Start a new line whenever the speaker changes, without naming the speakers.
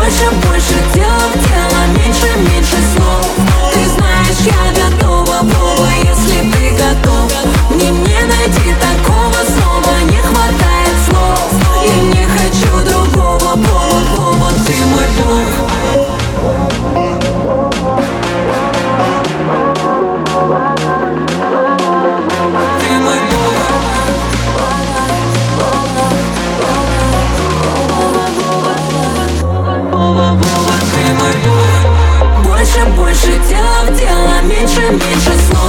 Больше, больше дела в дело, меньше, меньше слов. Ты знаешь, я готова, Вова, если ты готов. Мне не найти такого снова, не хватает слов. Я не хочу другого, Вова, Вова, ты мой Бог. Ты мой Бог. Больше, больше дела в дело, меньше, меньше слов.